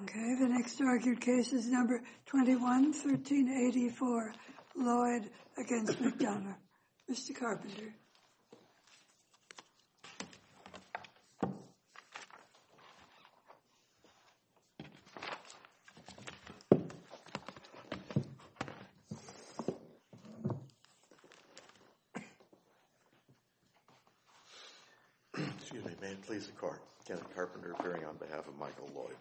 Okay, the next argued case is number 21-1384, Lloyd against McDonough. Mr. Carpenter. Excuse me, may it please the court. Kenneth Carpenter appearing on behalf of Michael Lloyd.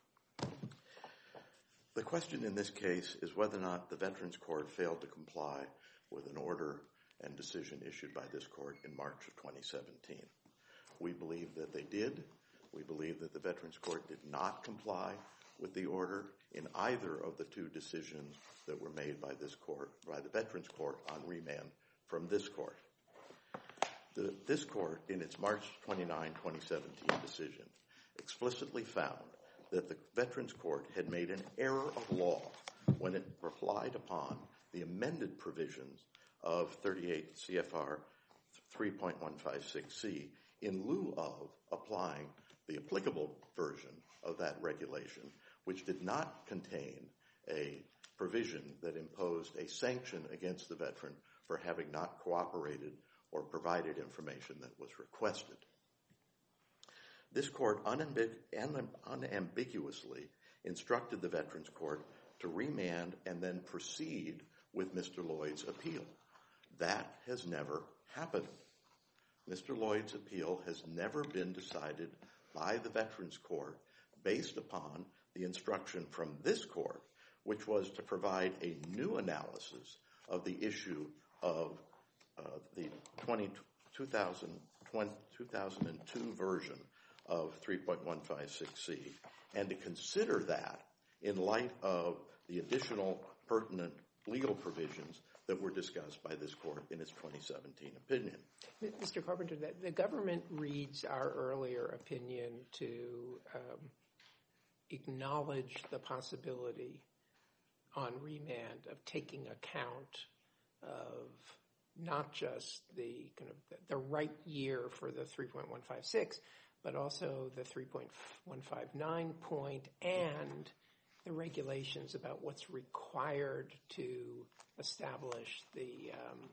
The question in this case is whether or not the Veterans Court failed to comply with an order and decision issued by this court in March of 2017. We believe that they did. We believe that the Veterans Court did not comply with the order in either of the two decisions that were made by this court, by the Veterans Court on remand from this court. This court, in its March 29, 2017 decision, explicitly found that the Veterans Court had made an error of law when it relied upon the amended provisions of 38 CFR 3.156C in lieu of applying the applicable version of that regulation, which did not contain a provision that imposed a sanction against the veteran for having not cooperated or provided information that was requested. This court unambiguously instructed the Veterans Court to remand and then proceed with Mr. Lloyd's appeal. That has never happened. Mr. Lloyd's appeal has never been decided by the Veterans Court based upon the instruction from this court, which was to provide a new analysis of the issue of the 2002 version of 3.156C, and to consider that in light of the additional pertinent legal provisions that were discussed by this court in its 2017 opinion. Mr. Carpenter, the government reads our earlier opinion to acknowledge the possibility on remand of taking account of not just the right year for the 3.156, but also the 3.159 point and the regulations about what's required to establish the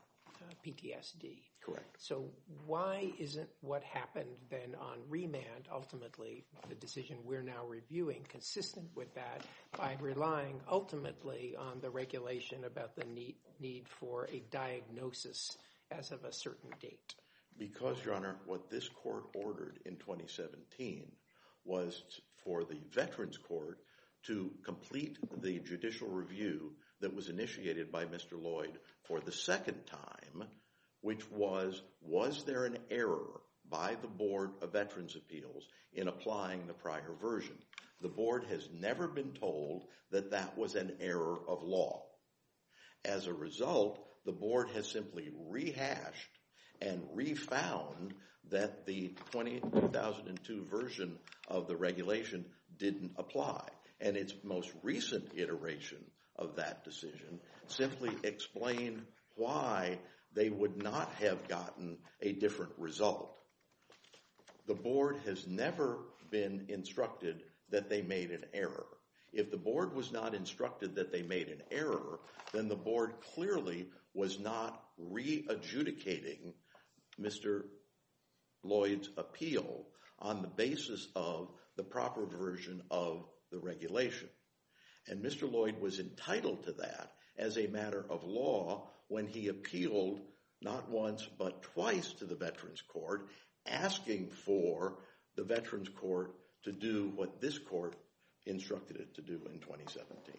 PTSD. Correct. So why isn't what happened then on remand, ultimately the decision we're now reviewing, consistent with that by relying ultimately on the regulation about the need for a diagnosis as of a certain date? Because, Your Honor, what this court ordered in 2017 was for the Veterans Court to complete the judicial review that was initiated by Mr. Lloyd for the second time, which was there an error by the Board of Veterans Appeals in applying the prior version? The board has never been told that that was an error of law. As a result, the board has simply rehashed and refound that the 2002 version of the regulation didn't apply. And its most recent iteration of that decision simply explained why they would not have gotten a different result. The board has never been instructed that they made an error. If the board was not instructed that they made an error, then the board clearly was not re-adjudicating Mr. Lloyd's appeal on the basis of the proper version of the regulation. And Mr. Lloyd was entitled to that as a matter of law when he appealed not once but twice to the Veterans Court, asking for the Veterans Court to do what this court instructed it to do in 2017.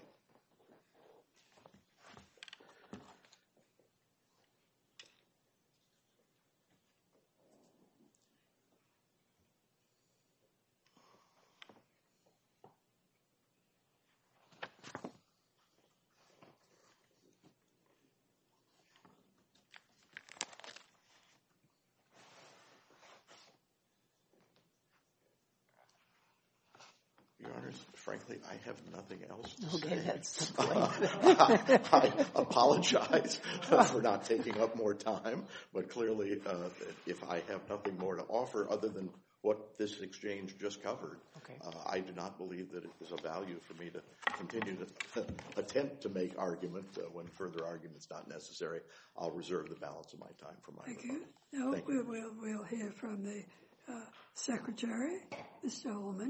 Your Honors, frankly, I have nothing else to say. Okay, that's I apologize for not taking up more time, but clearly if I have nothing more to offer other than what this exchange just covered. Okay. I do not believe that it is of value for me to continue to attempt to make argument when further argument's not necessary. I'll reserve the balance of my time for my Thank rebuttal. you. Now Thank you. we'll hear from the Secretary, Mr. Ullman.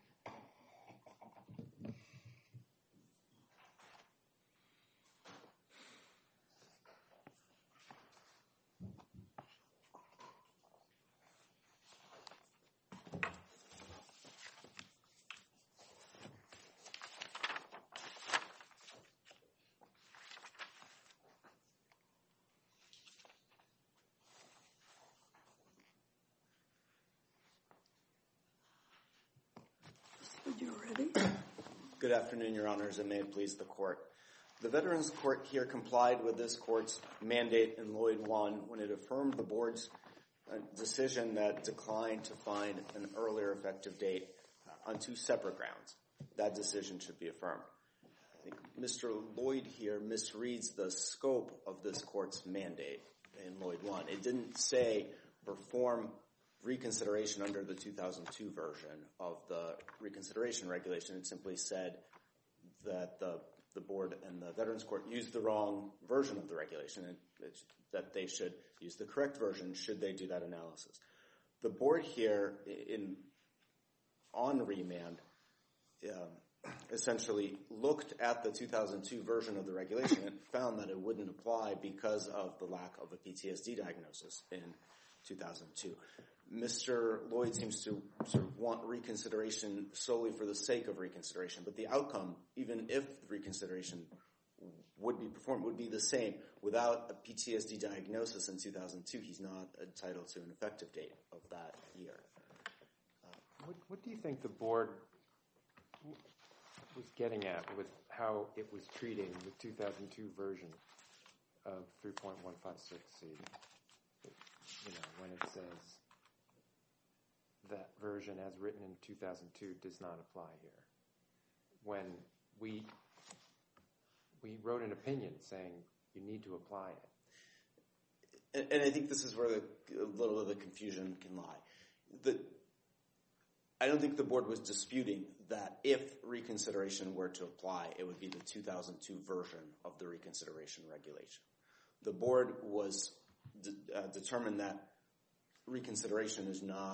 You're ready. Good afternoon, Your Honors, and may it please the Court. The Veterans Court here complied with this Court's mandate in Lloyd 1 when it affirmed the Board's decision that declined to find an earlier effective date on two separate grounds. That decision should be affirmed. I think Mr. Lloyd here misreads the scope of this Court's mandate in Lloyd 1. It didn't say perform reconsideration under the 2002 version of the reconsideration regulation. It simply said that the Board and the Veterans Court used the wrong version of the regulation and that they should use the correct version should they do that analysis. The Board here on remand essentially looked at the 2002 version of the regulation and found that it wouldn't apply because of the lack of a PTSD diagnosis in 2002. Mr. Lloyd seems to sort of want reconsideration solely for the sake of reconsideration, but the outcome, even if reconsideration would be performed, would be the same. Without a PTSD diagnosis in 2002, he's not entitled to an effective date of that year. What do you think the Board was getting at with how it was treating the 2002 version of 3.156C? When it says that version as written in 2002 does not apply here. When we wrote an opinion saying you need to apply it. And I think this is where a little of the confusion can lie. I don't think the Board was disputing that if reconsideration were to apply, it would be the 2002 version of the reconsideration regulation. The Board was determined that reconsideration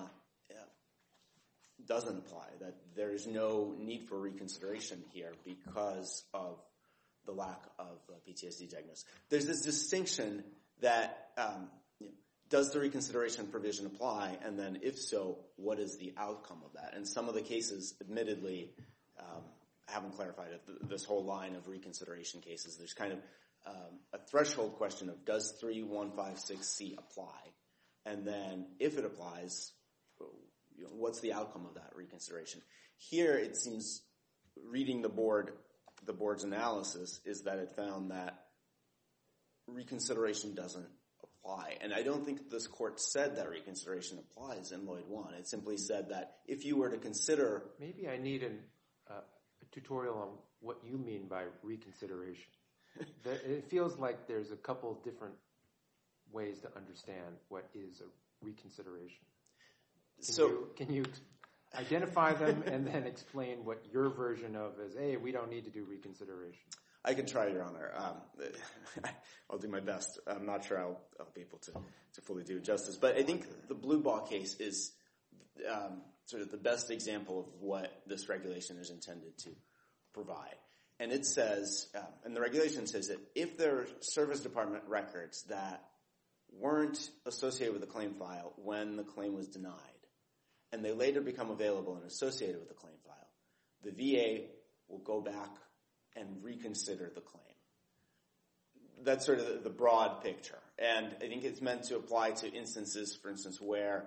doesn't apply, that there is no need for reconsideration here because of the lack of a PTSD diagnosis. There's this distinction that does the reconsideration provision apply, and then if so, what is the outcome of that? And some of the cases, admittedly, haven't clarified it. This whole line of reconsideration cases, there's kind of a threshold question of does 3.156C apply? And then if it applies, what's the outcome of that reconsideration? Here, it seems, reading the Board's analysis, is that it found that reconsideration doesn't apply. And I don't think this Court said that reconsideration applies in Lloyd 1. It simply said that if you were to consider... Maybe I need a tutorial on what you mean by reconsideration. It feels like there's a couple different ways to understand what is a reconsideration. Can you identify them and then explain what your version of is, hey, we don't need to do reconsideration? I can try, Your Honor. I'll do my best. I'm not sure I'll be able to fully do justice. But I think the Blue Ball case is sort of the best example of what this regulation is intended to provide. And it says, and the regulation says that if there are Service Department records that weren't associated with the claim file when the claim was denied, and they later become available and associated with the claim file, the VA will go back and reconsider the claim. That's sort of the broad picture. And I think it's meant to apply to instances, for instance, where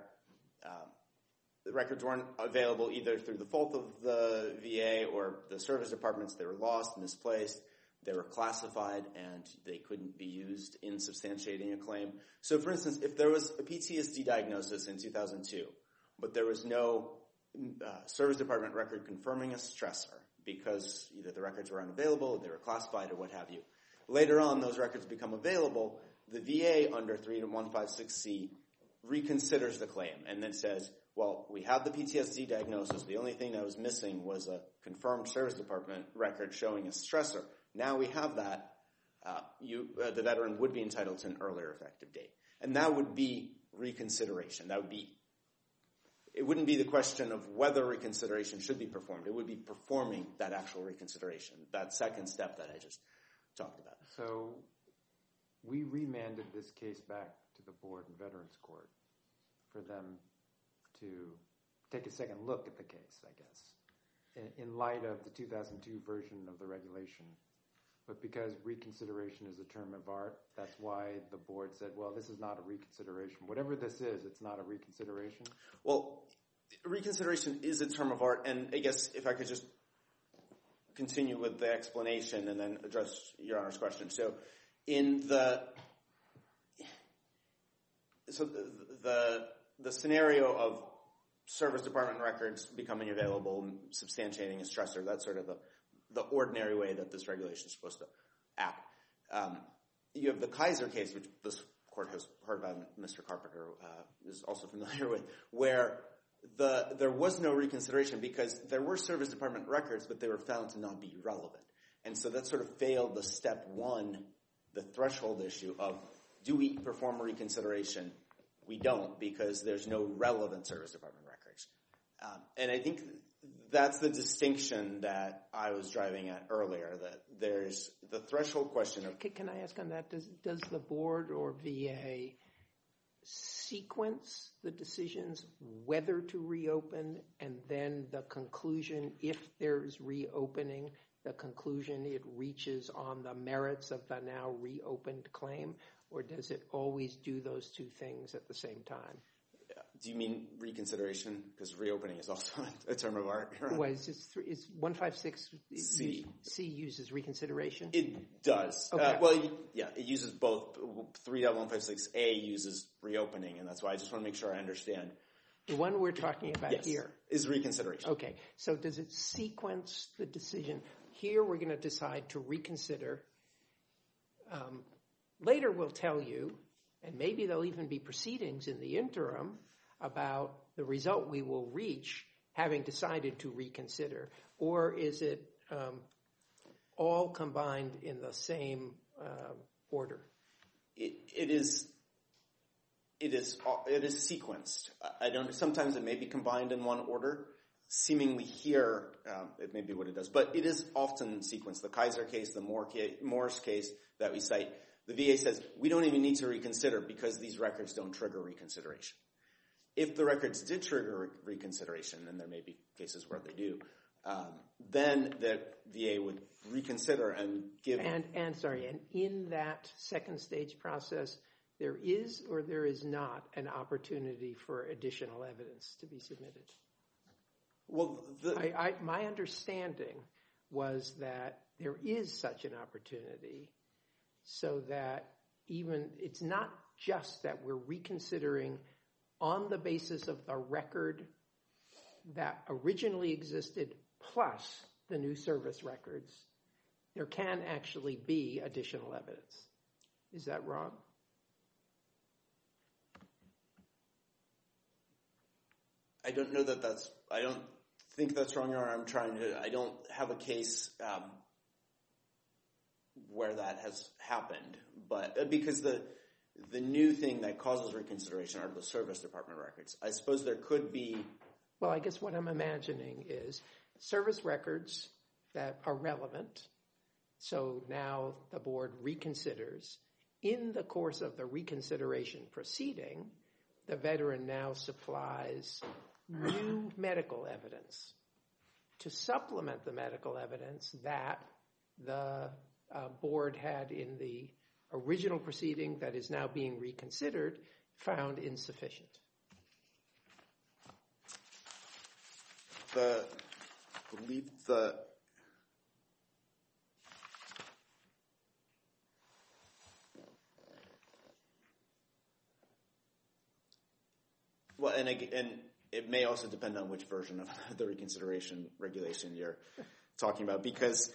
the records weren't available either through the fault of the VA or the service departments. They were lost, misplaced, they were classified, and they couldn't be used in substantiating a claim. So, for instance, if there was a PTSD diagnosis in 2002, but there was no service department record confirming a stressor because either the records were unavailable, they were classified, or what have you. Later on, those records become available. The VA, under 3.156C, reconsiders the claim and then says, well, we have the PTSD diagnosis. The only thing that was missing was a confirmed service department record showing a stressor. Now we have that. The veteran would be entitled to an earlier effective date. And that would be reconsideration. It wouldn't be the question of whether reconsideration should be performed. It would be performing that actual reconsideration, that second step that I just talked about. So we remanded this case back to the Board and Veterans Court for them to take a second look at the case, I guess, in light of the 2002 version of the regulation. But because reconsideration is a term of art, that's why the board said, well, this is not a reconsideration. Whatever this is, it's not a reconsideration? Well, reconsideration is a term of art, and I guess if I could just continue with the explanation and then address Your Honor's question. So the scenario of service department records becoming available, substantiating a stressor, that's sort of the ordinary way that this regulation is supposed to act. You have the Kaiser case, which this court has heard about, Mr. Carpenter is also familiar with, where there was no reconsideration because there were service department records, but they were found to not be relevant. And so that sort of failed the step one, the threshold issue of, do we perform a reconsideration? We don't, because there's no relevant service department records. And I think that's the distinction that I was driving at earlier, that there's the threshold question of... Can I ask on that? Does the board or VA sequence the decisions whether to reopen and then the conclusion, if there's reopening, the conclusion it reaches on the merits of the now reopened claim? Or does it always do those two things at the same time? Do you mean reconsideration? Because reopening is also a term of art. Well, is 156C C uses reconsideration? It does. Okay. It uses both. 3.156A uses reopening, and that's why I just want to make sure I understand. The one we're talking about here is reconsideration. Okay. So does it sequence the decision? Here we're going to decide to reconsider. Later we'll tell you, and maybe there'll even be proceedings in the interim about the result we will reach having decided to reconsider. Or is it all combined in the same order? It is sequenced. Sometimes it may be combined in one order. Seemingly here, it may be what it does. But it is often sequenced. The Kaiser case, the Morse case that we cite, the VA says, we don't even need to reconsider because these records don't trigger reconsideration. If the records did trigger reconsideration, and there may be cases where they do, then the VA would reconsider and give... And in that second stage process, there is or there is not an opportunity for additional evidence to be submitted? Well, my understanding was that there is such an opportunity, so that even it's not just that we're reconsidering on the basis of the record that originally existed plus the new service records. There can actually be additional evidence. Is that wrong? I don't know that that's... I don't think that's wrong, Your Honor. I don't have a case where that has happened, but because the new thing that causes reconsideration are the service department records. I suppose there could be... Well, I guess what I'm imagining is service records that are relevant. So now the board reconsiders. In the course of the reconsideration proceeding, the veteran now supplies new medical evidence to supplement the medical evidence that the board had in the original proceeding that is now being reconsidered found insufficient. Well, and it may also depend on which version of the reconsideration regulation you're talking about, because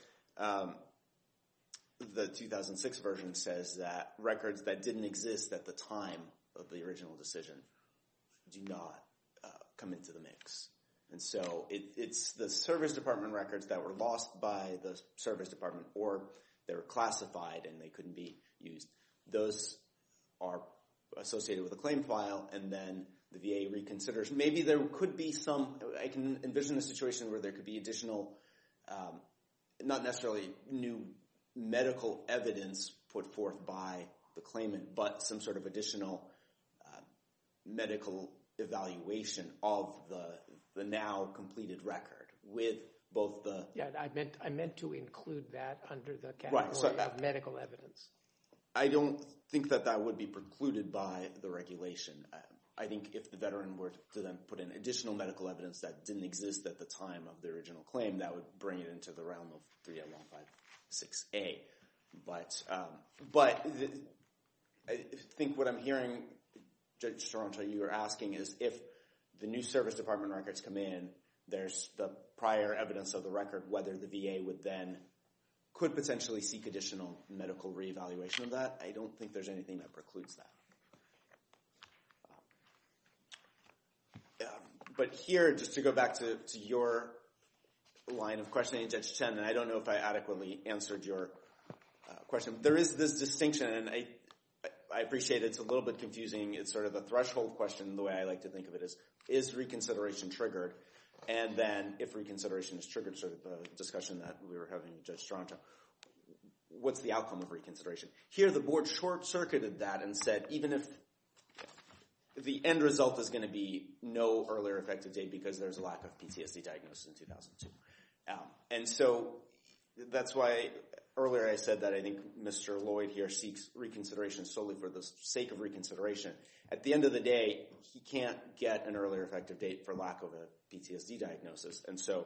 the 2006 version says that records that didn't exist at the time of the original decision do not come into the mix. And so it's the service department records that were lost by the service department, or they were classified and they couldn't be used. Those are associated with a claim file, and then the VA reconsiders. Maybe there could be I can envision a situation where there could be additional, not necessarily new medical evidence put forth by the claimant, but some sort of additional medical evaluation of the now completed record with both the... Yeah, I meant to include that under the category of medical evidence. I don't think that would be precluded by the regulation. I think if the veteran were to then put in additional medical evidence that didn't exist at the time of the original claim, that would bring it into the realm of 30156A. But I think what I'm hearing, Judge Toronto, you are asking is if the new service department records come in, there's the prior evidence of the record, whether the VA would then could potentially seek additional medical reevaluation of that. I don't think there's anything that precludes that. But here, just to go back to your line of questioning, Judge Chen, and I don't know if I adequately answered your question. There is this distinction, and I appreciate it's a little bit confusing. It's sort of a threshold question. The way I like to think of it is reconsideration triggered? And then if reconsideration is triggered, sort of the discussion that we were having with Judge Toronto, what's the outcome of reconsideration? Here, the board short-circuited that and said even if the end result is going to be no earlier effective date because there's a lack of PTSD diagnosis in 2002. And so that's why earlier I said that I think Mr. Lloyd here seeks reconsideration solely for the sake of reconsideration. At the end of the day, he can't get an earlier effective date for lack of a PTSD diagnosis. And so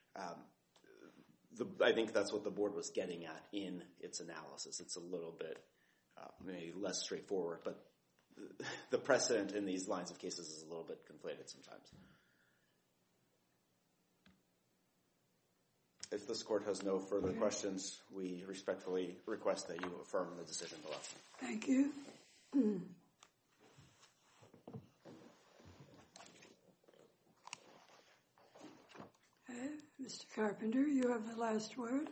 I think that's what the board was getting at in its analysis. It's a little bit maybe less straightforward, but the precedent in these lines of cases is a little bit conflated sometimes. If this court has no further questions, we respectfully request that you affirm the decision below. Thank you. Mr. Carpenter, you have the last word.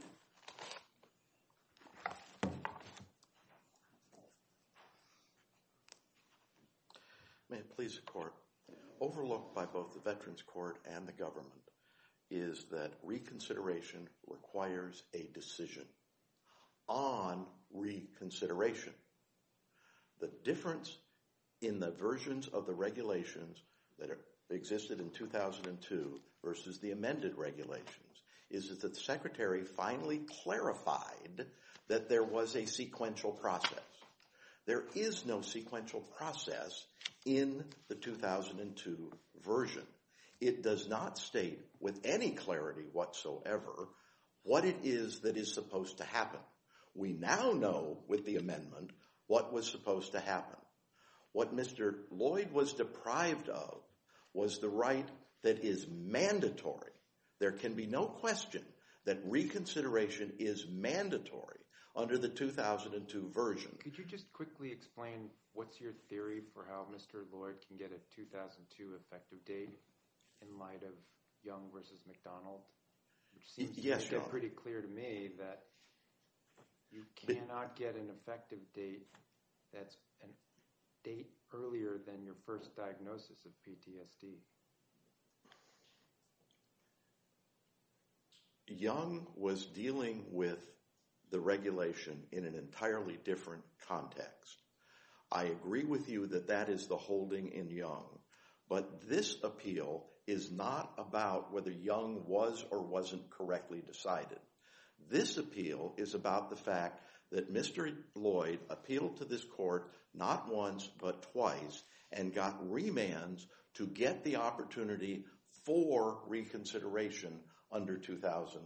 May it please the court. Overlooked by both the Veterans Court and the government is that reconsideration requires a decision on reconsideration. The difference in the versions of the regulations that existed in 2002 versus the amended regulations is that the Secretary finally clarified that there was a sequential process. There is no sequential process in the 2002 version. It does not state with any clarity whatsoever what it is that is supposed to happen. We now know with the amendment what was supposed to happen. What Mr. Lloyd was deprived of was the right that is mandatory. There can be no question that reconsideration is mandatory under the 2002 version. Could you just quickly explain what's your theory for how Mr. Lloyd can get a 2002 effective date in light of Young versus McDonald? Which seems to make it pretty clear to me that you cannot get an effective date that's a date earlier than your first diagnosis of PTSD. Young was dealing with the regulation in an entirely different context. I agree with you that that is the holding in Young, but this appeal is not about whether Young was or wasn't correctly decided. This appeal is about the fact that Mr. Lloyd appealed to this court not once but twice and got remands to get the opportunity for reconsideration under the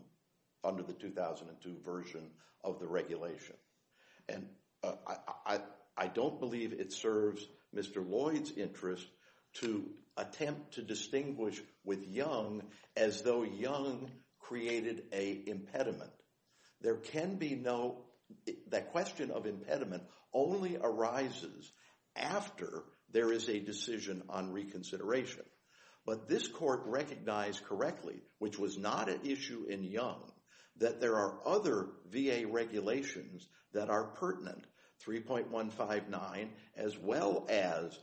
2002 version of the regulation. And I don't believe it serves Mr. Lloyd's interest to attempt to distinguish with Young as though Young created an impediment. There can be that question of impediment only arises after there is a decision on reconsideration. But this court recognized correctly, which was not an issue in Young, that there are other VA regulations that are pertinent, 3.159 as well as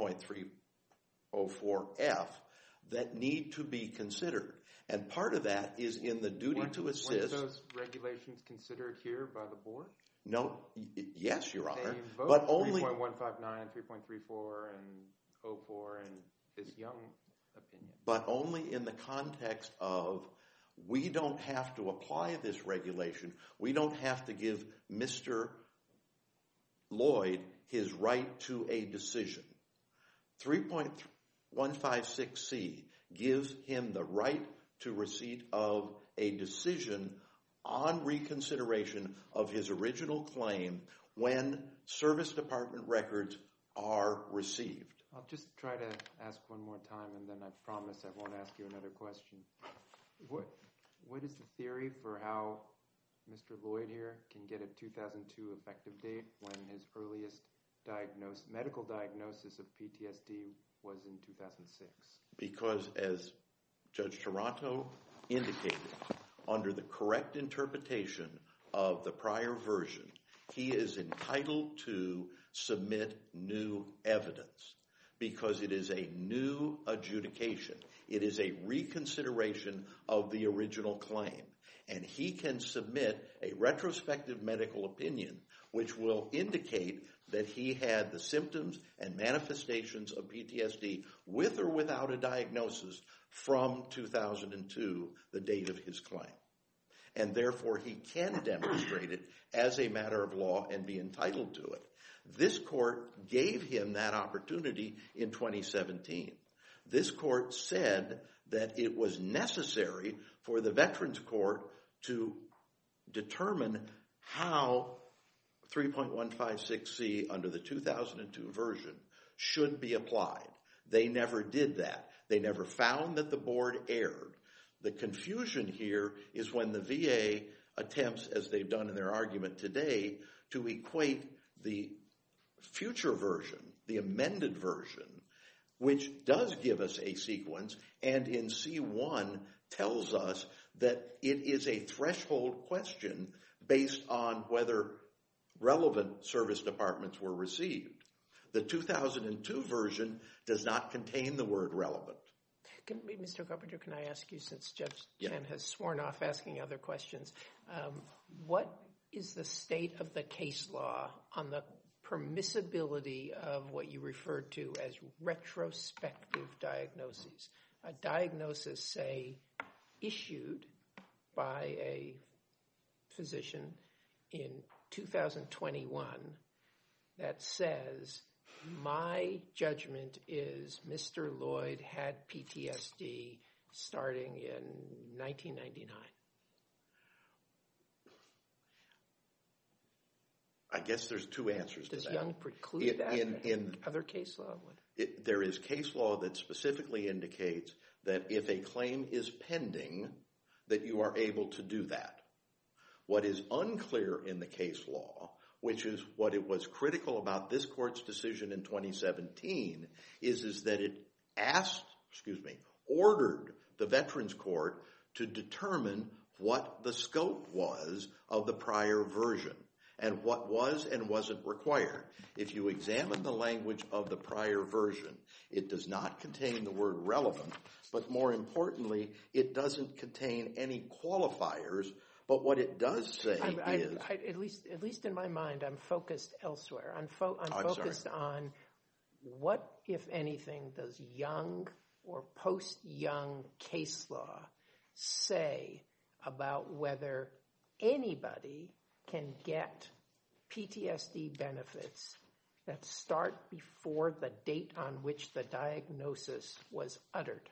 3.304F, that need to be considered. And part of that is in the duty to assist. Weren't those regulations considered here by the board? No, yes, Your Honor. They invoked but only 3.159, 3.34, and 04 in this Young opinion. But only in the context of, we don't have to apply this regulation. We don't have to give Mr. Lloyd his right to a decision. 3.156C gives him the right to receipt of a decision on reconsideration of his original claim when service department records are received. I'll just try to ask one more time, and then I promise I won't ask you another question. What is the theory for how Mr. Lloyd here can get a 2002 effective date when his earliest medical diagnosis of PTSD was in 2006? Because as Judge Toronto indicated, under the correct interpretation of the prior version, he is entitled to submit new evidence because it is a new adjudication. It is a reconsideration of the original claim. And he can submit a retrospective medical opinion which will indicate that he had the symptoms and manifestations of PTSD with or without a diagnosis from 2002, the date of his claim. And therefore, he can demonstrate it as a matter of law and be entitled to it. This court gave him that opportunity in 2017. This court said that it was necessary for the Veterans Court to determine how 3.156C under the 2002 version should be applied. They never did that. They never found that the board erred. The confusion here is when the VA attempts, as they've done in their argument today, to equate the future version, the amended version, which does give us a sequence, and in C1 tells us that it is a threshold question based on whether relevant service departments were received. The 2002 version does not contain the word relevant. Mr. Carpenter, can I ask you, since Judge Chen has sworn off asking other questions, what is the state of the case law on the permissibility of what you referred to as retrospective diagnoses? A diagnosis, say, issued by a physician in 2021 that says, my judgment is Mr. Lloyd had PTSD starting in 1999. I guess there's two answers to that. Does Young preclude that in other case law? There is case law that specifically indicates that if a claim is pending, that you are able to do that. What is unclear in the case law, which is what it was critical about this court's decision in 2017, is that it ordered the Veterans Court to determine what the scope was of the prior version and what was and wasn't required. If you examine the language of the prior version, it does not contain the word relevant, but more importantly, it doesn't contain any qualifiers. But what it does say is... At least in my mind, I'm focused elsewhere. I'm focused on what, if anything, does Young or post-Young case law say about whether anybody can get PTSD benefits that start before the date on which the diagnosis was uttered?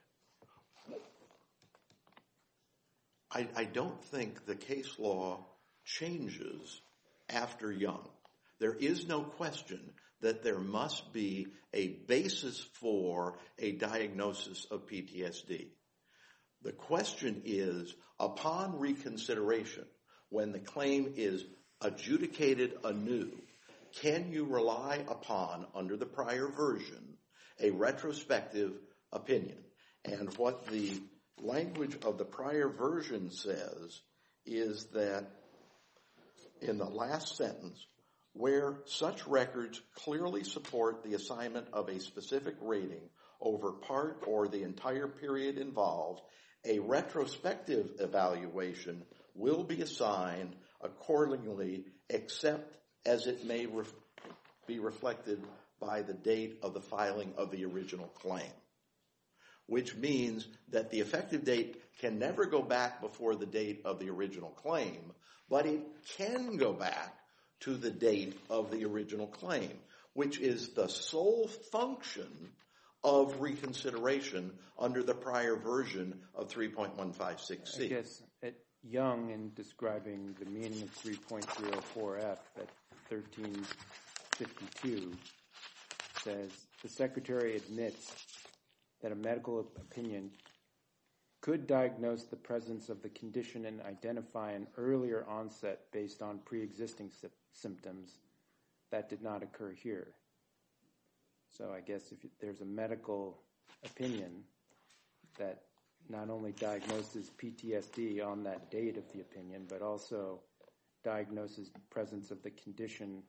I don't think the case law changes after Young. There is no question that there must be a basis for a diagnosis of PTSD. The question is, upon reconsideration, when the claim is adjudicated anew, can you rely upon, under the prior version, a retrospective opinion? And what the language of the prior version says is that in the last sentence, where such records clearly support the assignment of a specific rating over part or the entire period involved, a retrospective evaluation will be assigned accordingly, except as it may be reflected by the date of the filing of the original claim. Which means that the effective date can never go back before the date of the original claim, but it can go back to the date of the original claim, which is the sole function of reconsideration under the prior version of 3.156C. I guess at Young, in describing the meaning of 3.04F at 1352, says the Secretary admits that a medical opinion could diagnose the presence of the condition and identify an earlier onset based on pre-existing symptoms. That did not occur here. So I guess if there's a medical opinion that not only diagnoses PTSD on that date of the opinion, but also diagnoses the presence of the condition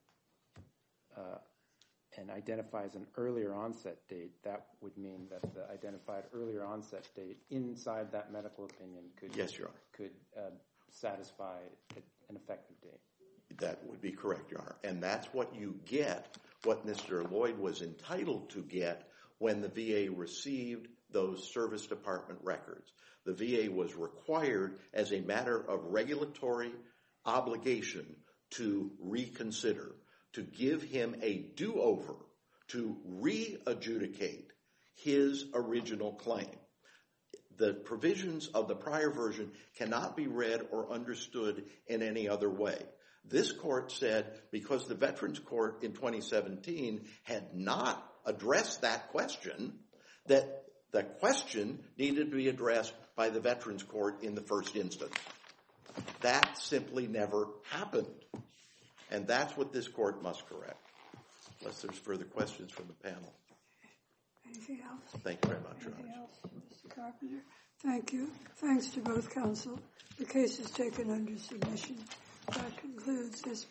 and identifies an earlier onset date, that would mean that the identified earlier onset date inside that medical opinion could, yes, Your Honor, could satisfy an effective date. That would be correct, Your Honor. And that's what you get, what Mr. Lloyd was entitled to get when the VA received those service department records. The VA was required as a matter of regulatory obligation to reconsider, to give him a do-over, to re-adjudicate his original claim. The provisions of the prior version cannot be read or understood in any other way. This court said because the Veterans Court in 2017 had not addressed that question, that the question needed to be addressed by the Veterans Court in the first instance. That simply never happened. And that's what this court must correct. Unless there's further questions from the panel. Anything else? Thank you very much, Your Honor. Anything else, Mr. Carpenter? Thank you. Thanks to both counsel. The case is taken under submission. That concludes this